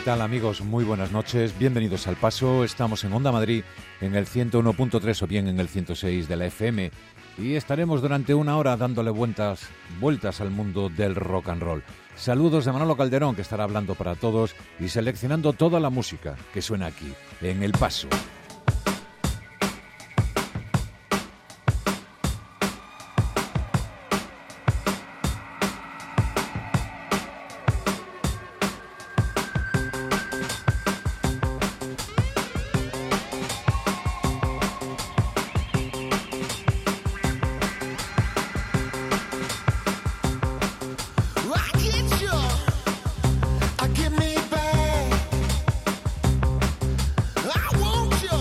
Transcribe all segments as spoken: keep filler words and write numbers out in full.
tal, amigos? Muy buenas noches, bienvenidos al Paso. Estamos en Onda Madrid, en el ciento uno punto tres o bien en el ciento seis de la F M, y estaremos durante una hora dándole vueltas, vueltas al mundo del rock and roll. Saludos de Manolo Calderón, que estará hablando para todos y seleccionando toda la música que suena aquí, en El Paso. I give me back. I want you.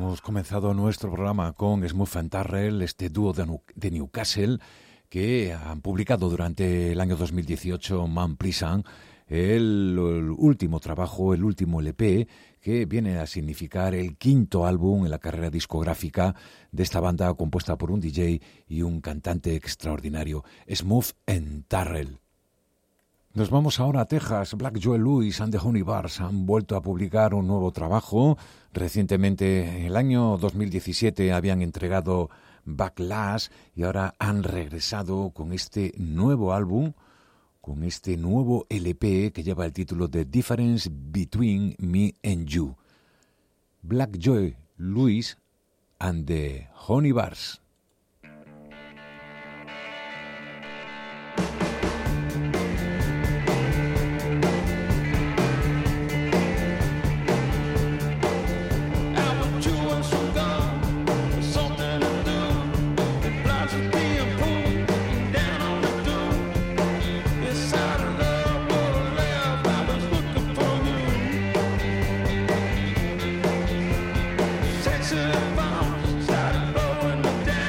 Hemos comenzado nuestro programa con Smooth and Darrell, este dúo de Newcastle, que han publicado durante el año dos mil dieciocho Man Pleasant, el, el último trabajo, el último L P, que viene a significar el quinto álbum en la carrera discográfica de esta banda compuesta por un D J y un cantante extraordinario, Smooth and Darrell. Nos vamos ahora a Texas. Black Joe Lewis and the Honey Bars han vuelto a publicar un nuevo trabajo. Recientemente, en el año dos mil diecisiete, habían entregado Backlash y ahora han regresado con este nuevo álbum, con este nuevo L P que lleva el título The Difference Between Me and You. Black Joe Lewis and the Honey Bars. Started blowing me down.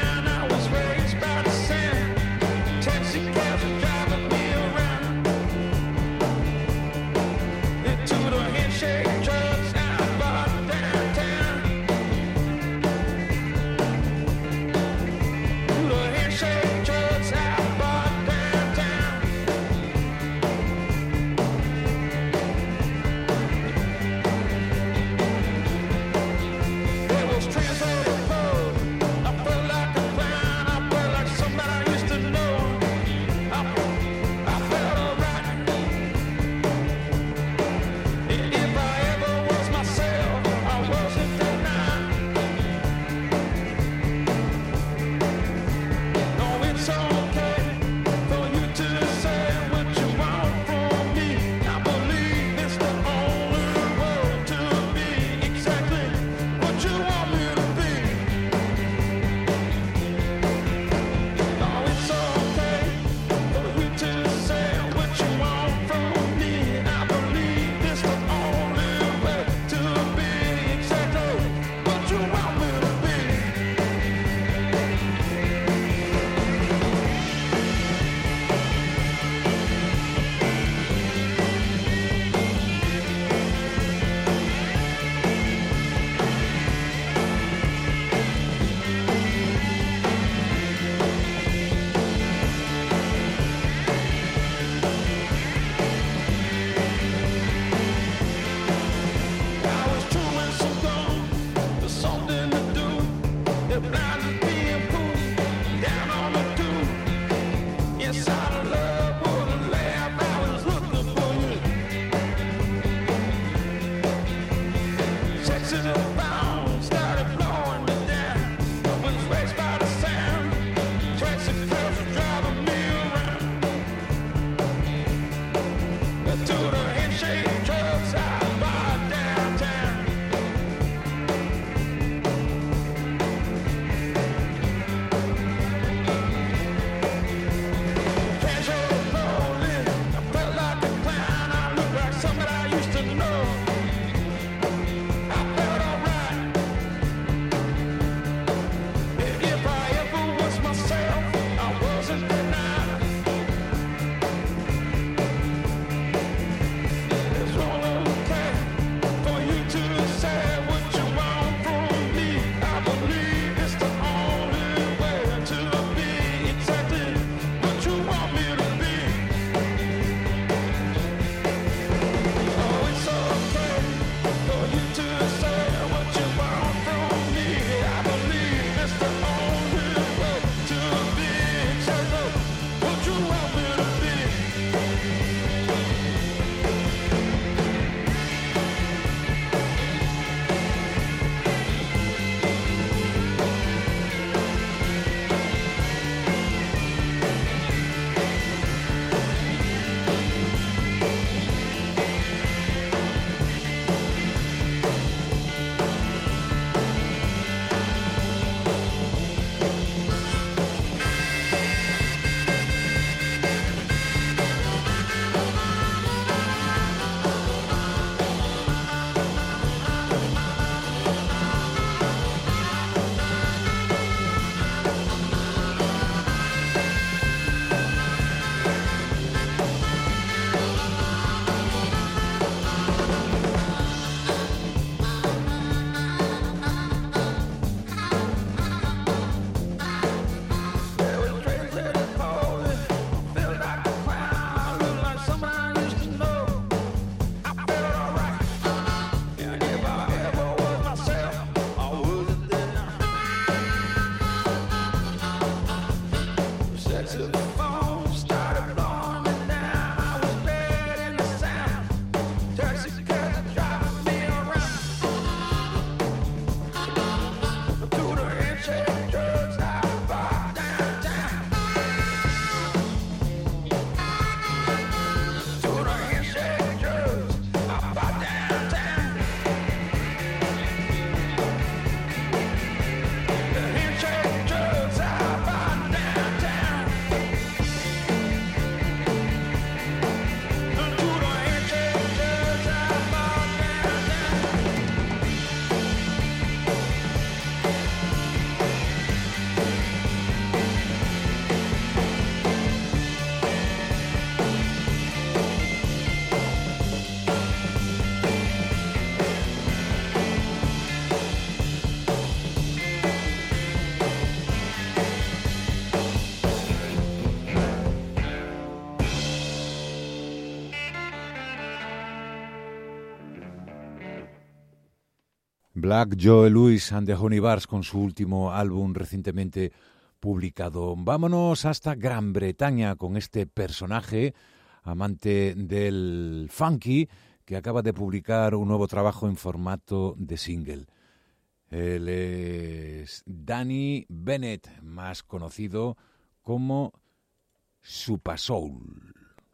Black Joe Louis and the Honey Bars con su último álbum recientemente publicado. Vámonos hasta Gran Bretaña con este personaje, amante del funky, que acaba de publicar un nuevo trabajo en formato de single. Él es Danny Bennett, más conocido como Supasoul.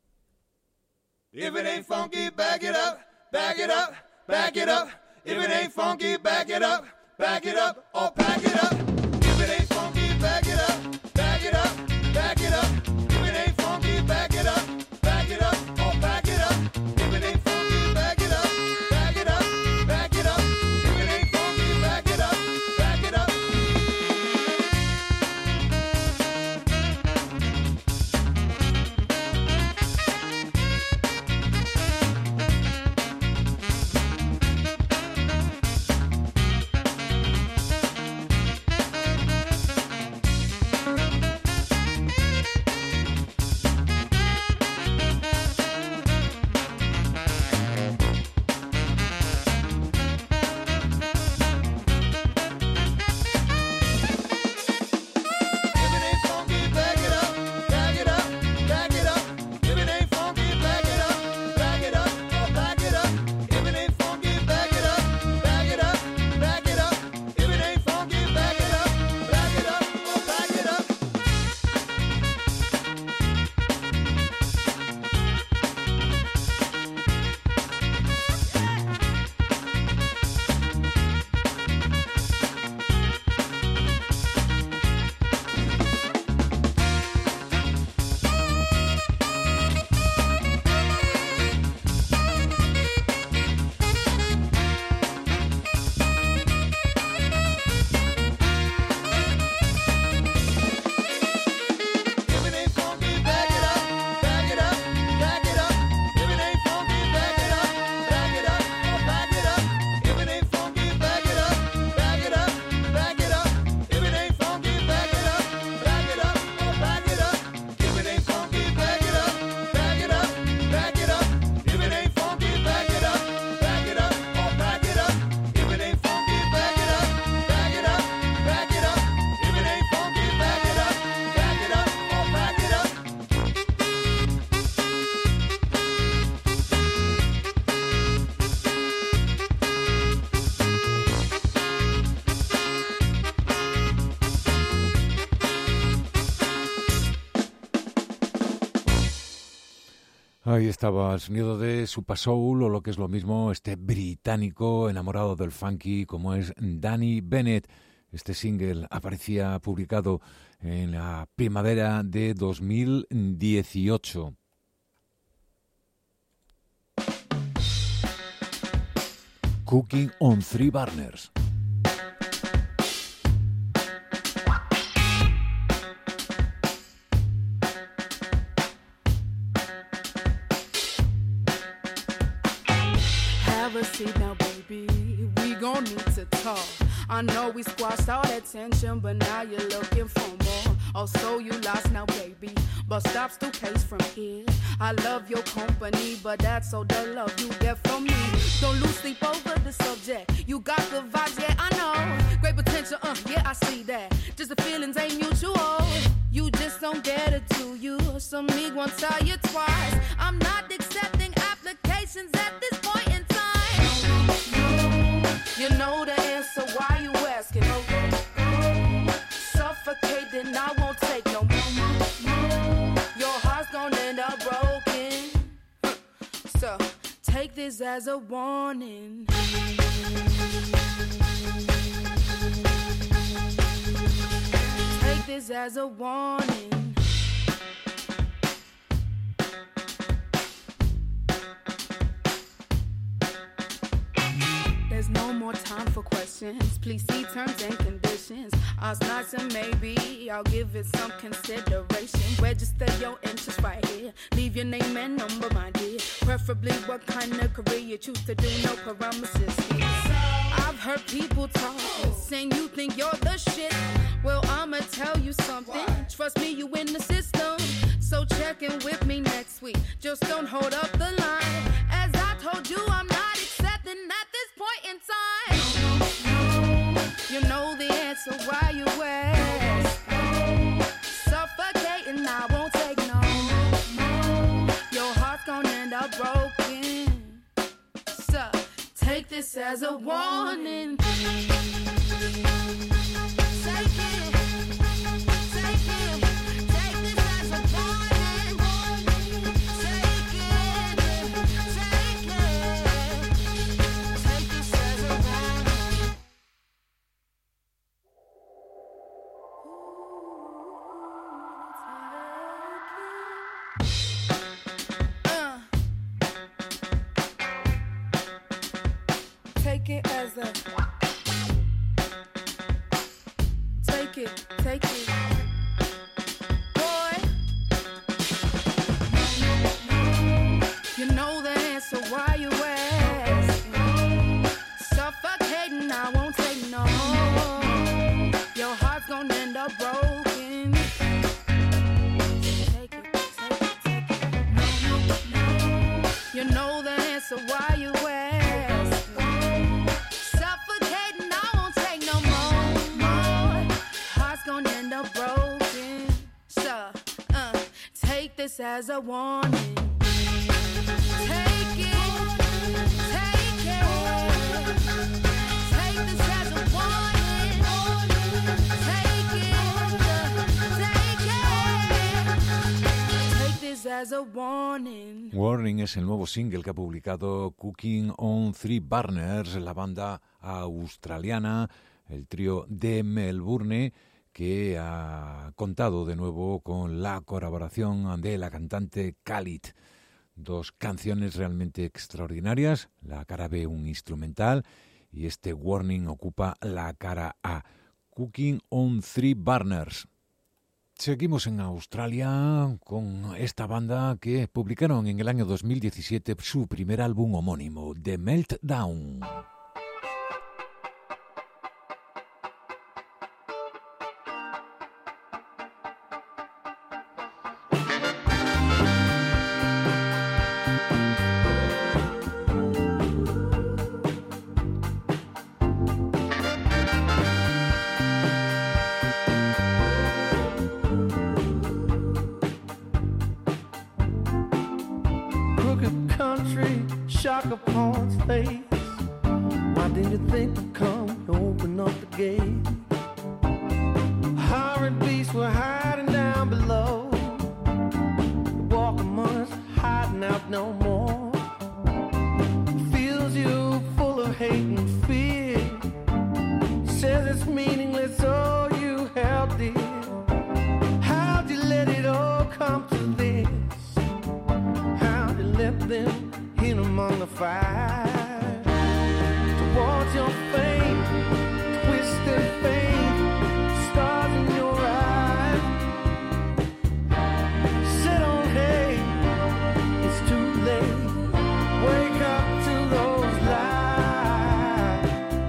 If it ain't funky, back it up, back it up, back it up. If it ain't funky, back it up, back it up, or pack it up. If it ain't funky, back it up, back it up, back it up. If it ain't funky, back it up, back it up, or pack it up. If it ain't funky, back it up, back it up, back it up. If it ain't funky, back it up, back it up. Ahí estaba el sonido de Supasoul, o lo que es lo mismo, este británico enamorado del funky como es Danny Bennett. Este single aparecía publicado en la primavera de dos mil dieciocho. Cooking on Three Burners. Seat now, baby, we gon' need to talk. I know we squashed all that tension, but now you're looking for more. Oh, so you lost now, baby, but stop still case from here. I love your company, but that's all the love you get from me. Don't lose sleep over the subject. You got good vibes, yeah, I know. Great potential, uh, yeah, I see that. Just the feelings ain't mutual. You just don't get it. so me won't tell you twice. I'm not accepting applications at this point in time. You know the answer, why you asking? Suffocating, I won't take no more. Your heart's gonna end up broken. So take this as a warning. Take this as a warning. There's no more time for questions. Please see terms and conditions. Us nights and maybe I'll give it some consideration. Register your interest right here. Leave your name and number, my dear. Preferably what kind of career you choose to do. No promises here. I've heard people talk, saying you think you're the shit. Well, I'ma tell you something. Trust me, you in the system. So check in with me next week. Just don't hold up the line. As I told you, I'm not accepting at this point in time. You know the answer, why you ask? Suffocating, I won't take no more. Your heart's gonna end up broken. So take this as a warning. Take it. Take it. Take this as a warning. Take it. Take it. Take this as a warning. Uh. Take it as a. Take it, take it. Boy, you know the answer, why you ask? Suffocating, I won't take no more. Your heart's gonna end up broken. Take it, take it, take it. You know the answer, why you ask? Suffocating, I won't take no more. Heart's gonna end up broken. So, uh, take this as a warning. Take it, take it. Take this as a warning. Take it, take it. Take this as a warning. Warning es el nuevo single que ha publicado Cooking on Three Burners, la banda australiana, el trío de Melbourne, que ha contado de nuevo con la colaboración de la cantante Khalid. Dos canciones realmente extraordinarias, la cara B un instrumental y este Warning ocupa la cara A. Cooking on Three Burners. Seguimos en Australia con esta banda que publicaron en el año dos mil diecisiete su primer álbum homónimo, The Meltdown. Shock upon his face. Why didn't you think to come and open up the gate? Horrid beasts were hiding down below. The walk among us hiding out no more. Fills you full of hate and fear. Says it's meaningless, all you held dear. How'd you let it all come to this? How'd you let them in among the fire? Towards your fate, twisted fate, stars in your eyes. Sit on, hey, it's too late. Wake up to those lies.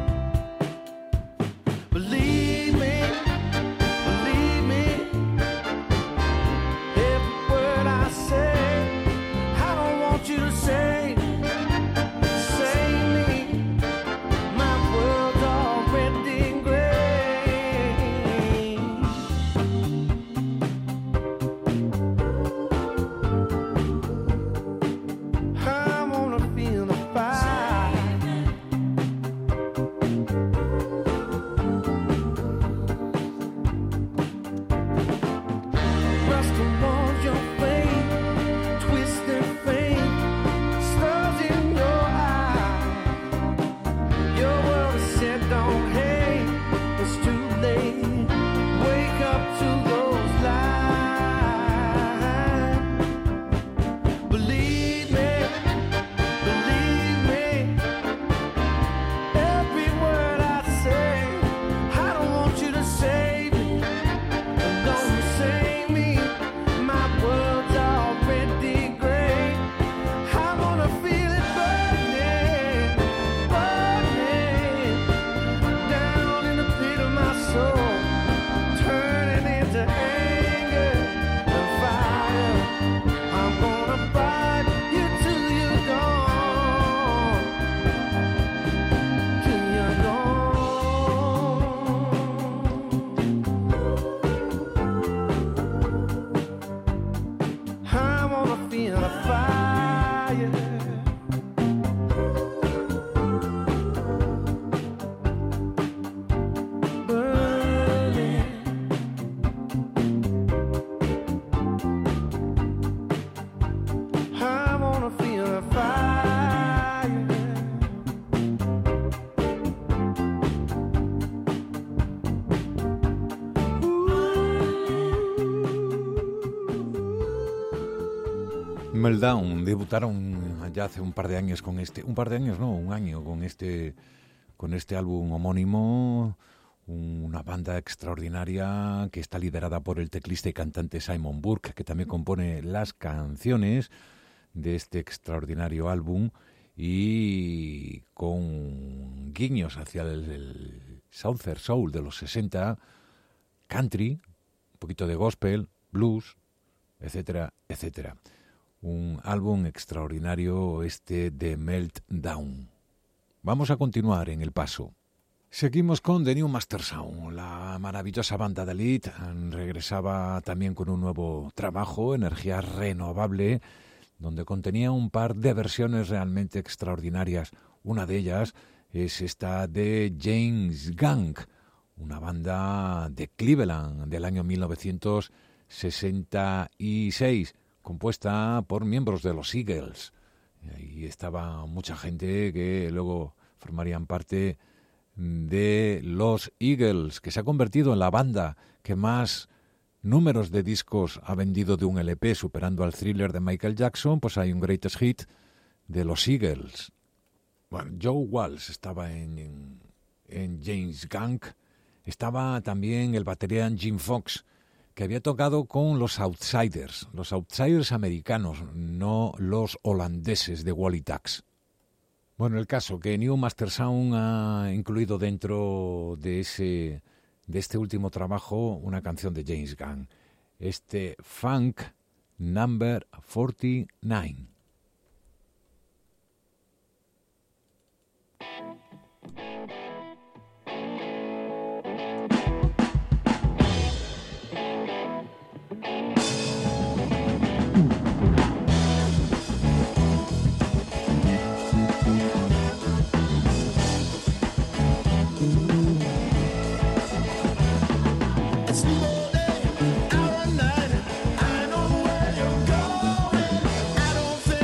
Believe me, believe me, every word I say. I don't want you to say Meltdown debutaron ya hace un par de años con este, un par de años no, un año con este, con este álbum homónimo, una banda extraordinaria que está liderada por el teclista y cantante Simon Burke, que también compone las canciones de este extraordinario álbum y con guiños hacia el, el Southern Soul de los sesenta, country, un poquito de gospel, blues, etcétera, etcétera. Un álbum extraordinario este de Meltdown. Vamos a continuar en el paso. Seguimos con The New Master Sound. La maravillosa banda de Lead regresaba también con un nuevo trabajo, Energía Renovable, donde contenía un par de versiones realmente extraordinarias. Una de ellas es esta de James Gang, una banda de Cleveland del año mil novecientos sesenta y seis, compuesta por miembros de los Eagles. Ahí estaba mucha gente que luego formarían parte de los Eagles, que se ha convertido en la banda que más números de discos ha vendido de un L P, superando al Thriller de Michael Jackson. Pues hay un greatest hit de los Eagles. Bueno, Joe Walsh estaba en, en, en James Gang. Estaba también el batería Jim Fox, que había tocado con los Outsiders, los Outsiders americanos, no los holandeses de Wally Tax. Bueno, el caso que New Master Sound ha incluido dentro de ese de este último trabajo una canción de James Gang, este Funk Number cuarenta y nueve. I don't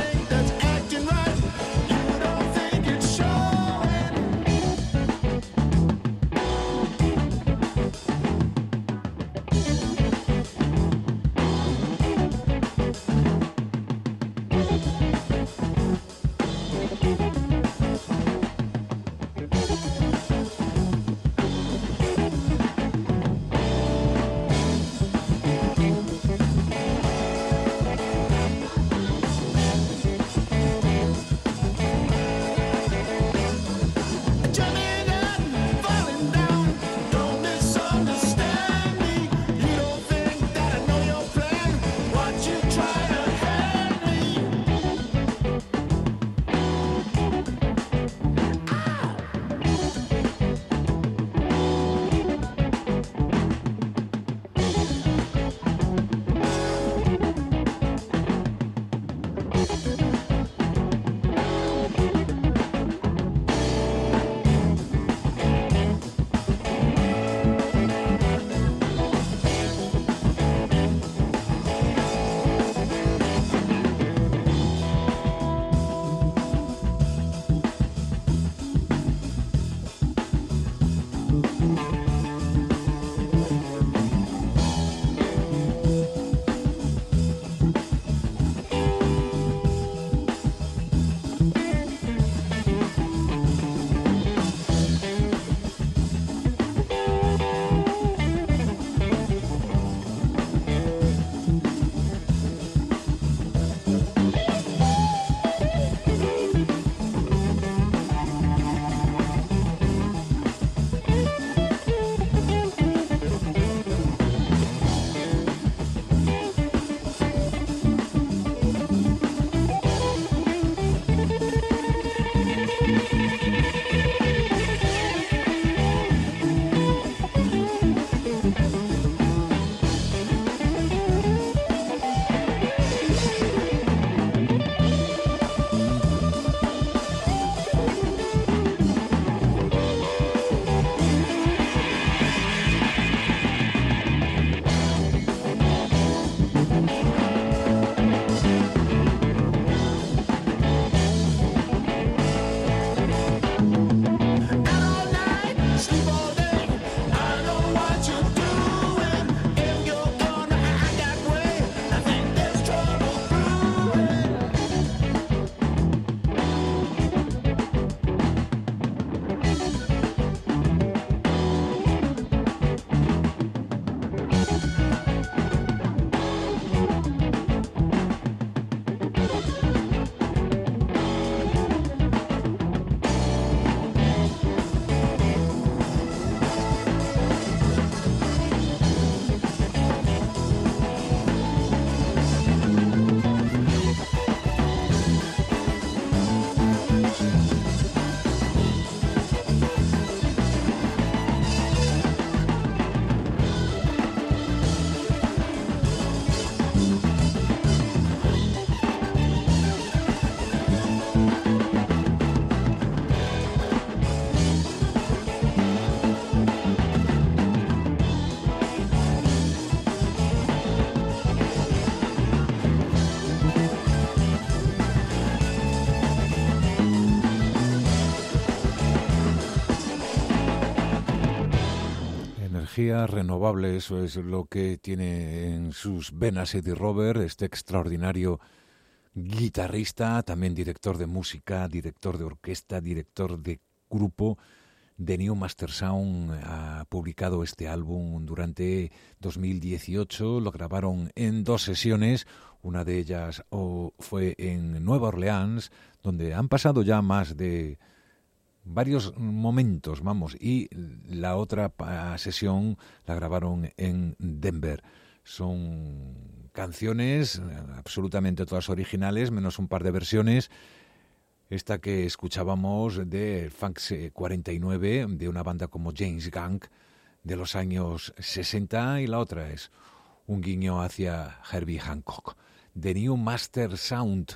energía renovable, eso es lo que tiene en sus venas Eddie Robert, este extraordinario guitarrista, también director de música, director de orquesta, director de grupo. The New Master Sound ha publicado este álbum durante dos mil dieciocho, lo grabaron en dos sesiones, una de ellas oh, fue en Nueva Orleans, donde han pasado ya más de varios momentos, vamos, y la otra sesión la grabaron en Denver. Son canciones absolutamente todas originales, menos un par de versiones. Esta que escuchábamos de Funk cuarenta y nueve, de una banda como James Gang, de los años sesenta, y la otra es un guiño hacia Herbie Hancock. The New Master Sound,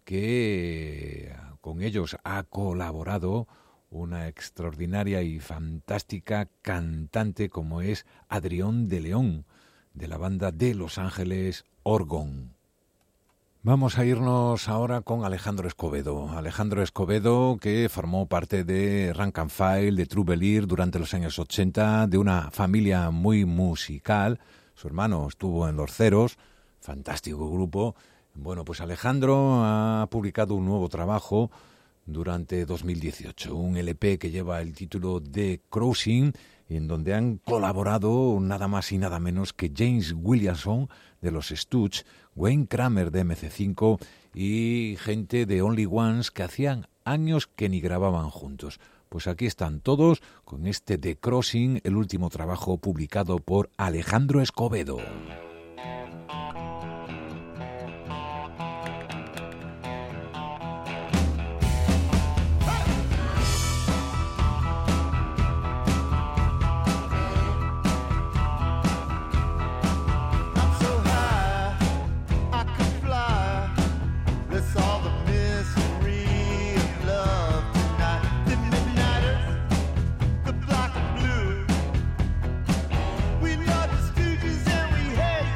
que con ellos ha colaborado una extraordinaria y fantástica cantante como es Adrián de León, de la banda de Los Ángeles, Orgón. Vamos a irnos ahora con Alejandro Escobedo. Alejandro Escobedo, que formó parte de Rank and File, de Troubadour durante los años ochenta, de una familia muy musical. Su hermano estuvo en Los Ceros, fantástico grupo. Bueno, pues Alejandro ha publicado un nuevo trabajo durante dos mil dieciocho, un L P que lleva el título de Crossing, en donde han colaborado nada más y nada menos que James Williamson de los Stooges, Wayne Kramer de eme ce cinco y gente de Only Ones que hacían años que ni grababan juntos. Pues aquí están todos con este The Crossing, el último trabajo publicado por Alejandro Escobedo. We love the Stooges and we hate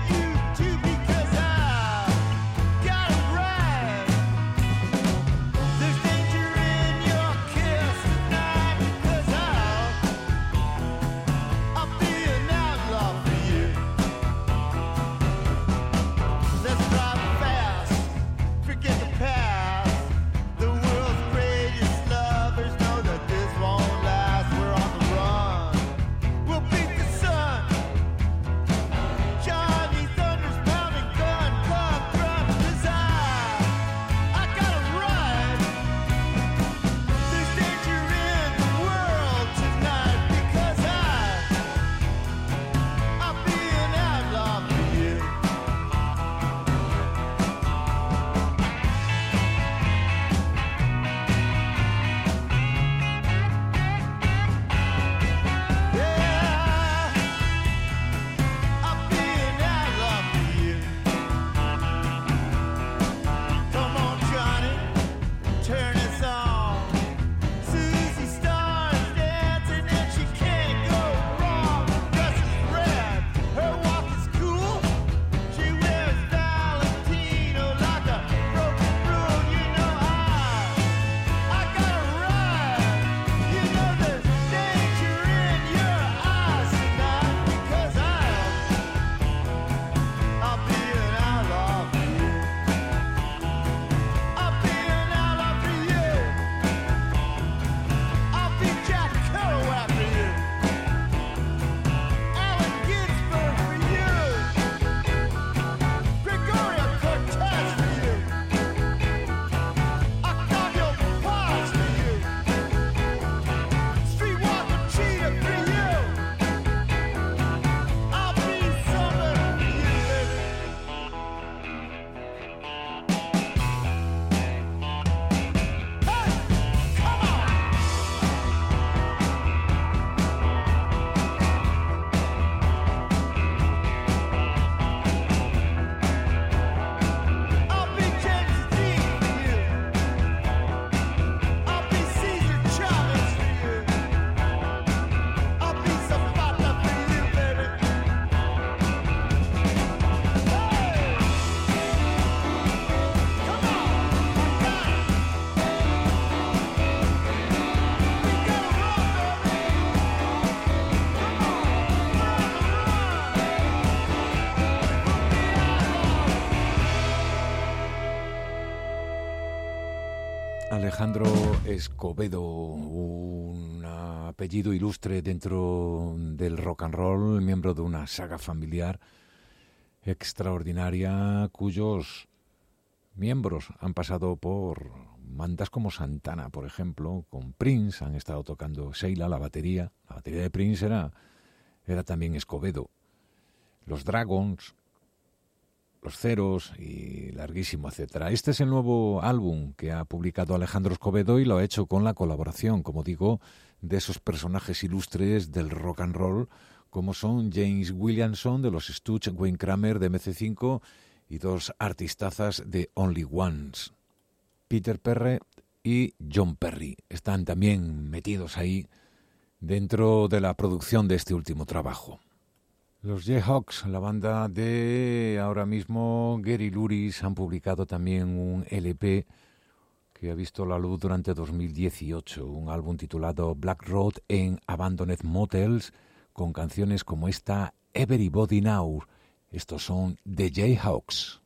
Alejandro Escobedo, un apellido ilustre dentro del rock and roll, miembro de una saga familiar extraordinaria, cuyos miembros han pasado por bandas como Santana, por ejemplo, con Prince, han estado tocando Sheila, la batería, la batería de Prince era, era también Escobedo, los Dragons, los Ceros y larguísimo, etcétera. Este es el nuevo álbum que ha publicado Alejandro Escobedo y lo ha hecho con la colaboración, como digo, de esos personajes ilustres del rock and roll, como son James Williamson de los Stooges, Wayne Kramer de eme ce cinco y dos artistazas de Only Ones, Peter Perry y John Perry. Están también metidos ahí dentro de la producción de este último trabajo. Los Jayhawks, la banda de ahora mismo Gary Luris, han publicado también un ele pe que ha visto la luz durante dos mil dieciocho, un álbum titulado Black Road and Abandoned Motels, con canciones como esta Everybody Now. Estos son The Jayhawks.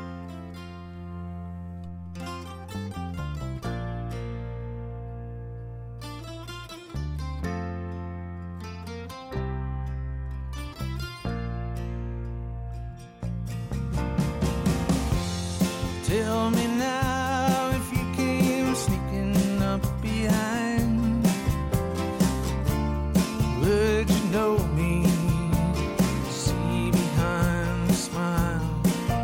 Tell me now if you came sneaking up behind. Would you know me? See behind the smile.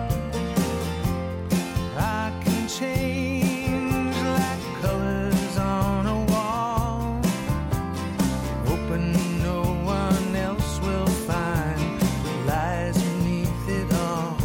I can change like colors on a wall, hoping no one else will find what lies beneath it all.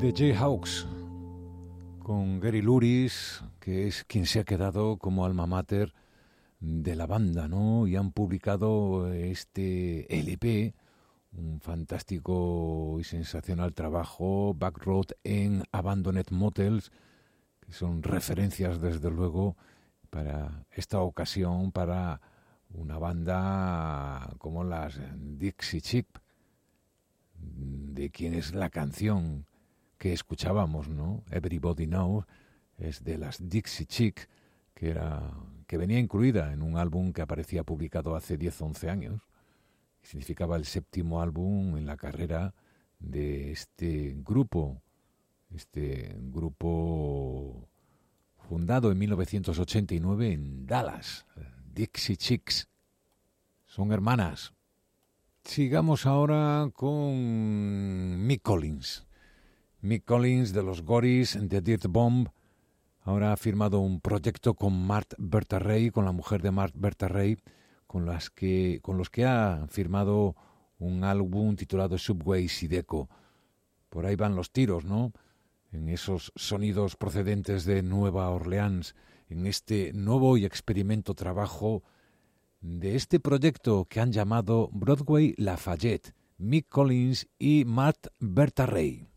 The Jayhawks, con Gary Louris, que es quien se ha quedado como alma mater de la banda, ¿no? Y han publicado este L P, un fantástico y sensacional trabajo, Backroad en Abandoned Motels, que son referencias desde luego para esta ocasión, para una banda como las Dixie Chicks, de quien es la canción que escuchábamos, ¿no? Everybody Knows, es de las Dixie Chicks, que era que venía incluida en un álbum que aparecía publicado hace diez o once años. Significaba el séptimo álbum en la carrera de este grupo, este grupo fundado en mil novecientos ochenta y nueve en Dallas, Dixie Chicks. Son hermanas. Sigamos ahora con Mick Collins. Mick Collins de los Goris, de Dirt Bomb. Ahora ha firmado un proyecto con Mart Berta Ray, con la mujer de Mart Berta Ray, con, las que, con los que ha firmado un álbum titulado Subway Sideco. Por ahí van los tiros, ¿no? En esos sonidos procedentes de Nueva Orleans, en este nuevo y experimento trabajo de este proyecto que han llamado Broadway Lafayette, Mick Collins y Mart Berta Ray.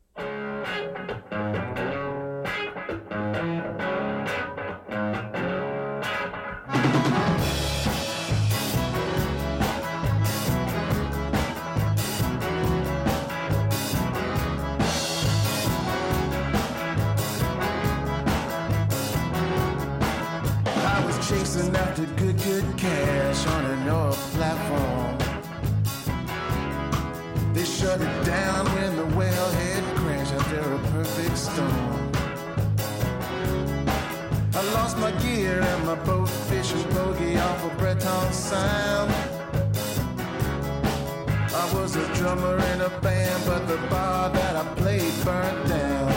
Chasing after good, good cash on a north platform. They shut it down when the wellhead crashed after a perfect storm. I lost my gear and my boat fishing bogey off of Breton Sound. I was a drummer in a band, but the bar that I played burnt down.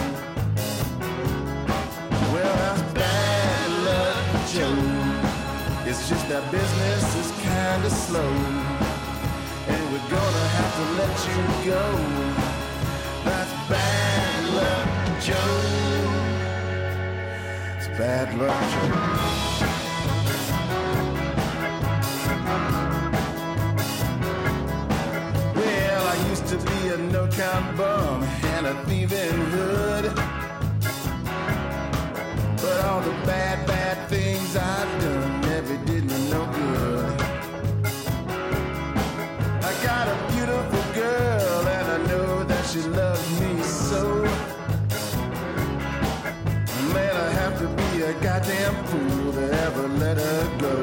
Well, that's bad luck, Joe. It's just that business is kinda slow, and we're gonna have to let you go. That's bad luck, Joe. It's bad luck, Joe. Well, I used to be a no-count bum and a thieving hood, but all the bad, bad things I've done never did me no good. I got a beautiful girl and I know that she loves me so. Man, I have to be a goddamn fool to ever let her go.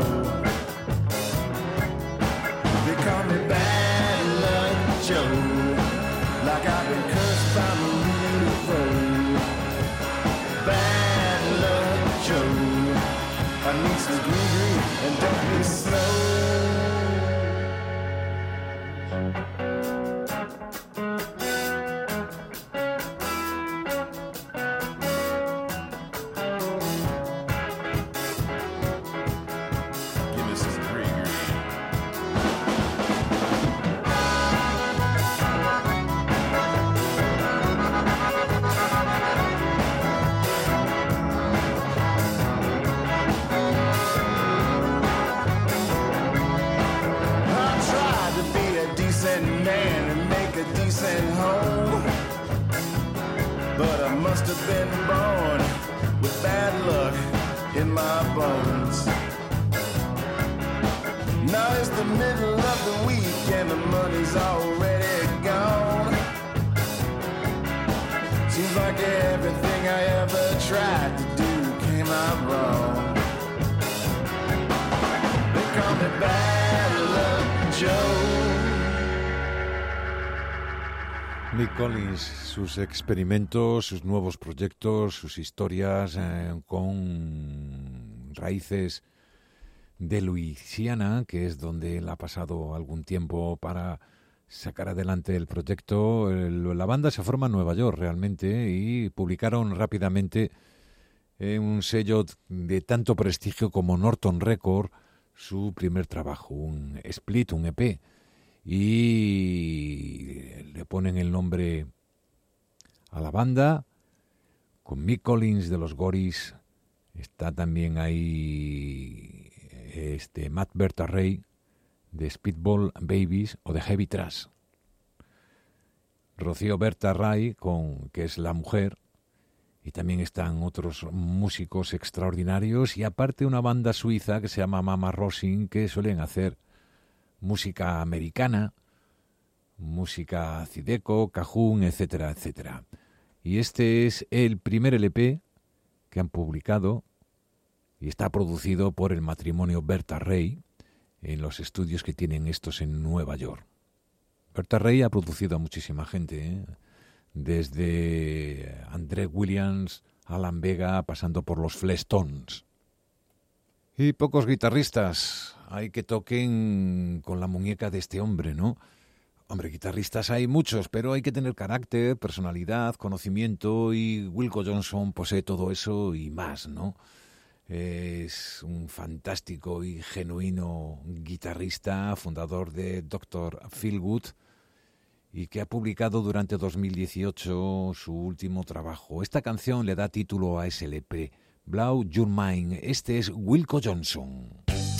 They call me Bad Luck Joe, like I've been cursed by Marie Laveau. Bad Luck Joe, I need some green green and don't be slow. Give me some green green. Man and make a decent home, but I must have been born with bad luck in my bones. Now it's the middle of the week and the money's already gone. Seems like everything I ever tried to do came out wrong. They call me Bad Luck Joe. Mick Collins, sus experimentos, sus nuevos proyectos, sus historias eh, con raíces de Luisiana, que es donde él ha pasado algún tiempo para sacar adelante el proyecto. El, la banda se forma en Nueva York realmente y publicaron rápidamente en un sello de tanto prestigio como Norton Record su primer trabajo, un split, un E P. Y le ponen el nombre a la banda, con Mick Collins de los Goris, está también ahí este Matt Berta Ray de Speedball Babies o de Heavy Trash. Rocío Berta Ray, con, que es la mujer, y también están otros músicos extraordinarios, y aparte una banda suiza que se llama Mama Rosin, que suelen hacer música americana, música zydeco, cajún, etcétera, etcétera. Y este es el primer L P que han publicado y está producido por el matrimonio Berta Ray en los estudios que tienen estos en Nueva York. Berta Ray ha producido a muchísima gente, ¿eh? Desde André Williams, Alan Vega, pasando por los Flestones. Y pocos guitarristas hay que toquen con la muñeca de este hombre, ¿no? Hombre, guitarristas hay muchos, pero hay que tener carácter, personalidad, conocimiento, y Wilco Johnson posee todo eso y más, ¿no? Es un fantástico y genuino guitarrista, fundador de doctor Feelgood, y que ha publicado durante dos mil dieciocho su último trabajo. Esta canción le da título a ese L P, Blow Your Mind. Este es Wilco Johnson.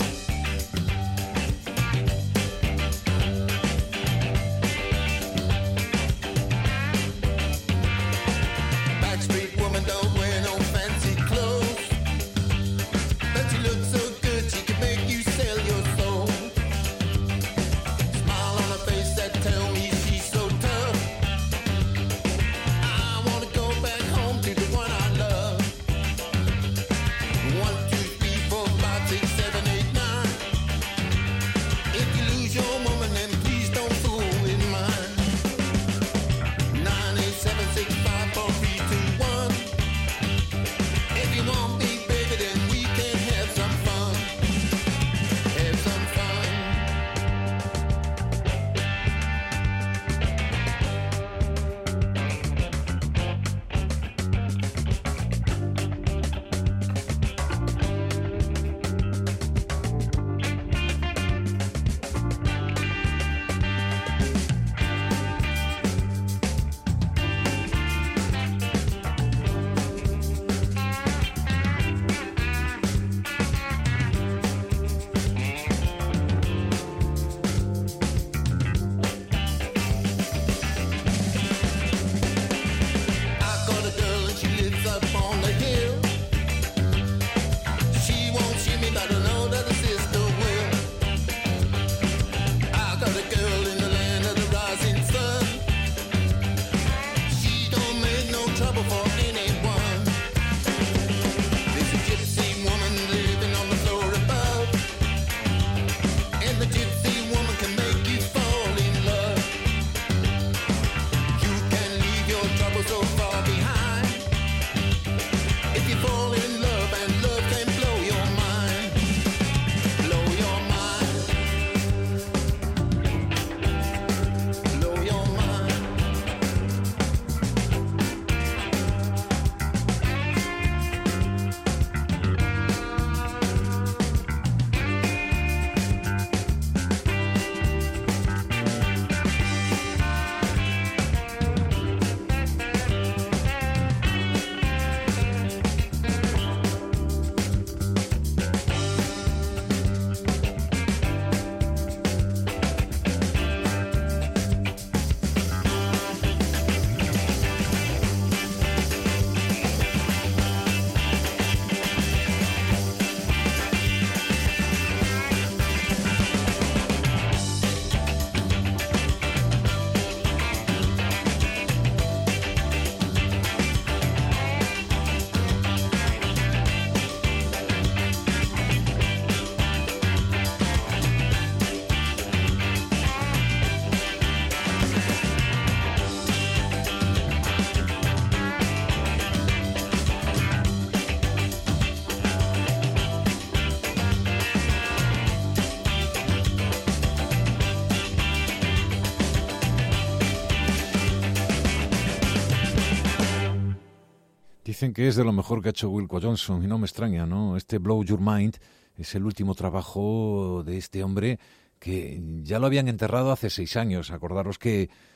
Dicen que es de lo mejor que ha hecho Wilco Johnson, y no me extraña, ¿no? Este Blow Your Mind es el último trabajo de este hombre que ya lo habían enterrado hace seis años. Acordaros que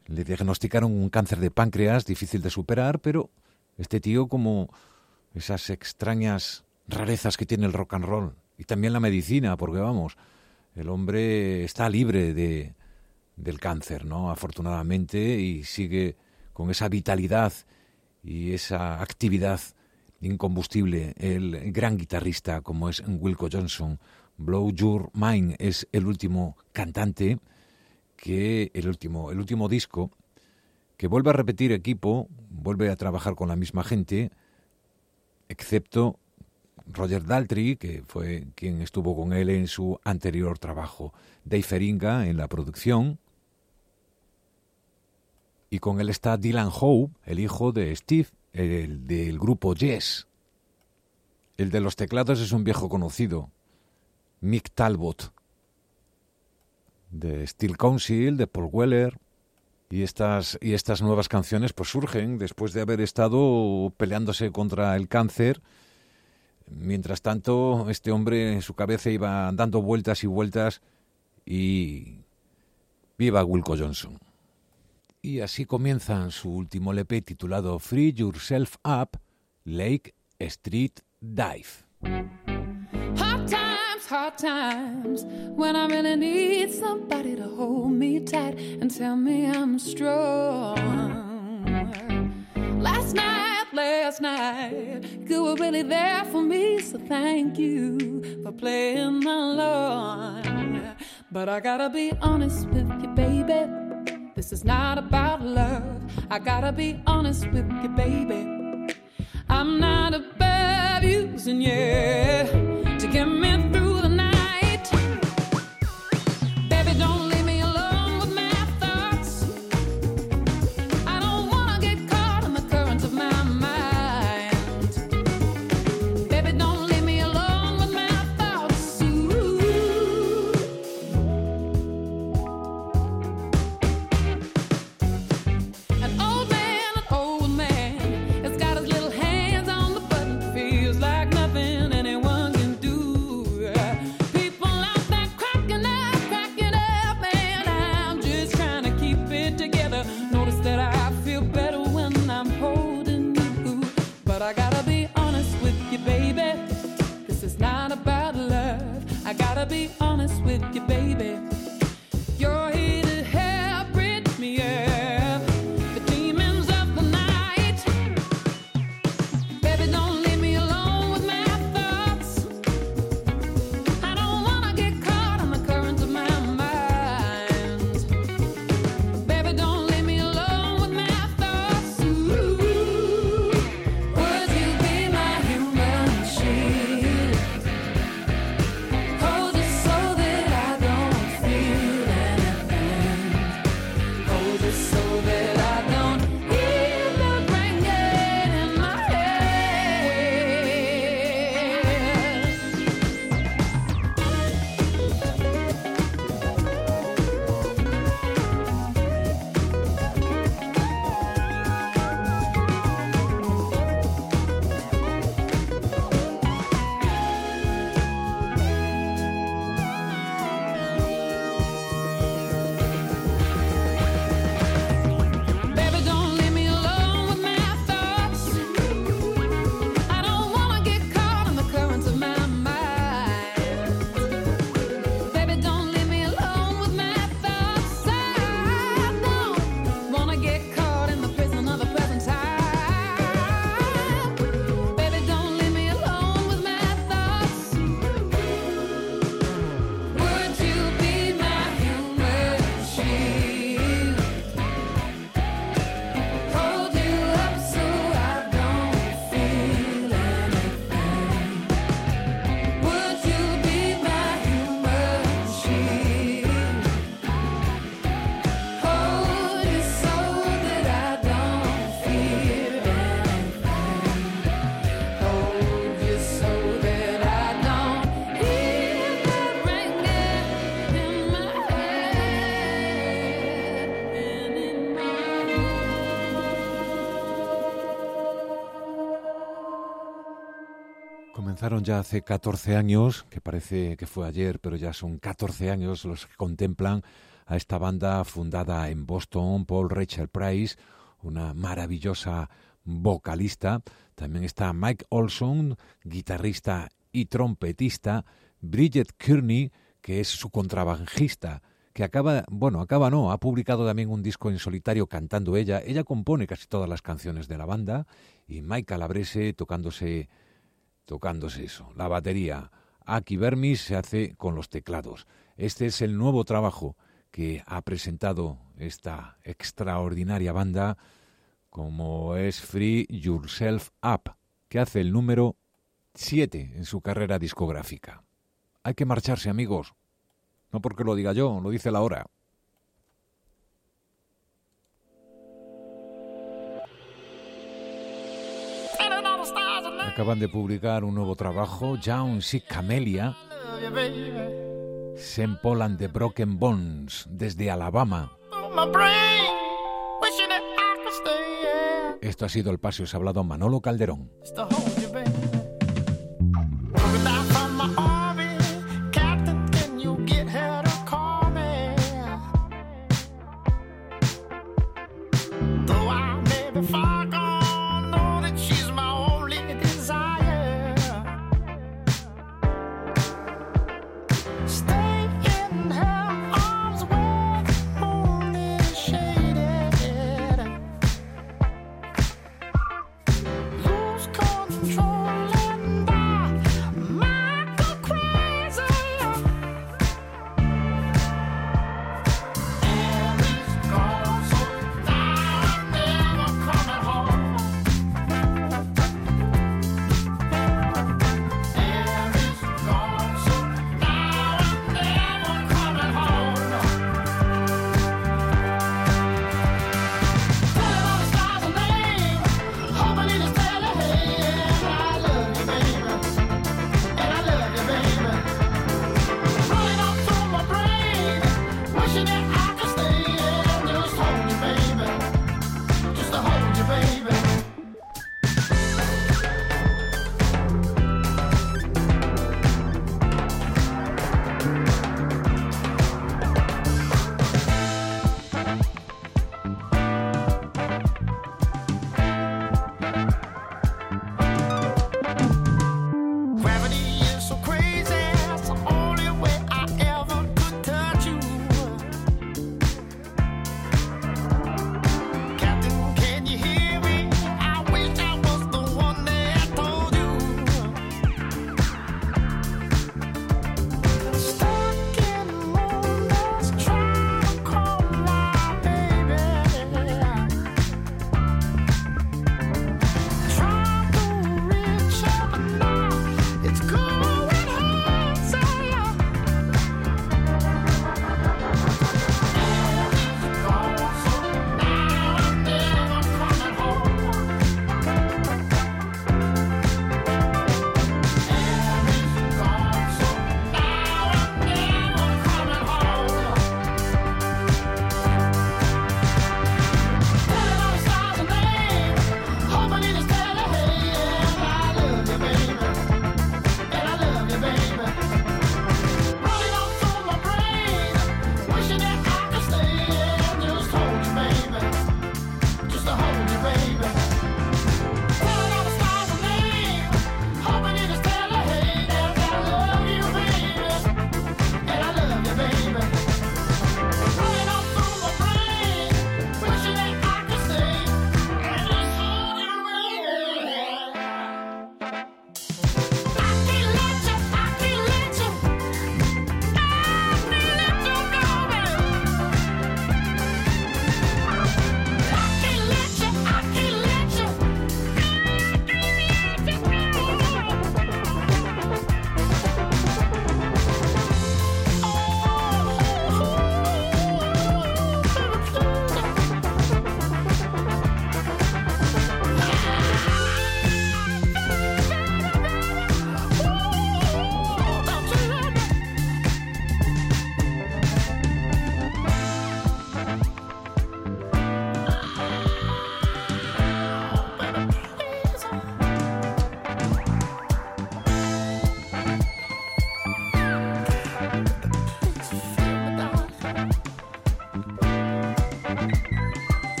Le diagnosticaron un cáncer de páncreas difícil de superar, pero este tío, como esas extrañas rarezas que tiene el rock and roll y también la medicina, porque vamos, el hombre está libre de, del cáncer, ¿no? Afortunadamente, y sigue con esa vitalidad y esa actividad incombustible. El gran guitarrista como es Wilco Johnson. Blow Your Mind es el último cantante, que el último, el último disco, que vuelve a repetir equipo, vuelve a trabajar con la misma gente, excepto Roger Daltrey, que fue quien estuvo con él en su anterior trabajo, Dave Eringa en la producción, y con él está Dylan Howe, el hijo de Steve, el del grupo Yes. El de los teclados es un viejo conocido, Mick Talbot, de Steel Council, de Paul Weller, y estas, y estas nuevas canciones pues surgen después de haber estado peleándose contra el cáncer. Mientras tanto, este hombre en su cabeza iba dando vueltas y vueltas, y viva Wilco Johnson. Y así comienzan su último L P titulado Free Yourself Up, Lake Street Dive. Hard times, hard times, when I really need somebody to hold me tight and tell me I'm strong. Last night, last night, you were really there for me, so thank you for playing along. But I gotta be honest with you, baby, this is not about love. I gotta be honest with you, baby, I'm not above using you to get me through the night. Baby, don't leave me alone with my thoughts. I don't wanna get caught in the currents of my mind. Baby, don't leave me alone with my thoughts. Ooh. An old man, an old man has got his little hands on the button, feels like nothing anyone can do. People out there cracking up, cracking up, man, I'm just trying to keep it together. Notice that I feel better when I'm holding you. But I gotta be honest with you, baby, this is not about love. I gotta be honest with you, baby, you're here to help rid me of the demons of the night. Baby, don't leave me alone with my thoughts. I don't wanna get caught in the currents of my mind. Baby, don't leave me alone with my thoughts. Ooh. Would you be my human shield? Hold it so that I don't feel anything. Hold it so that I don't hear the ringing in my head. Baby, don't leave me alone with my thoughts. I don't wanna get caught in the currents of my mind. Baby, don't leave me alone with my thoughts. I don't wanna get caught in the prison of the present time. Baby, don't leave me alone with my thoughts. Would you be my human shield? Hold you up so I don't feel anything. Would you be my human shield? Hold you so that I don't fear anything. Hold you so that I don't hear the ringing in my head anymore. Comenzaron ya hace catorce años, que parece que fue ayer, pero ya son catorce años los que contemplan a esta banda fundada en Boston por Rachel Price, una maravillosa vocalista. También está Mike Olson, guitarrista y trompetista, Bridget Kearney, que es su contrabajista, que acaba, bueno, acaba no, ha publicado también un disco en solitario cantando ella. Ella compone casi todas las canciones de la banda, y Mike Calabrese tocándose, tocándose eso, la batería. Aki Bermis se hace con los teclados. Este es el nuevo trabajo que ha presentado esta extraordinaria banda, como es Free Yourself Up, que hace el número siete en su carrera discográfica. Hay que marcharse, amigos. No porque lo diga yo, lo dice la hora. Acaban de publicar un nuevo trabajo, Young Sick Camellia, Saint Paul and the Broken Bones, desde Alabama. Esto ha sido El Paso, os ha hablado Manolo Calderón.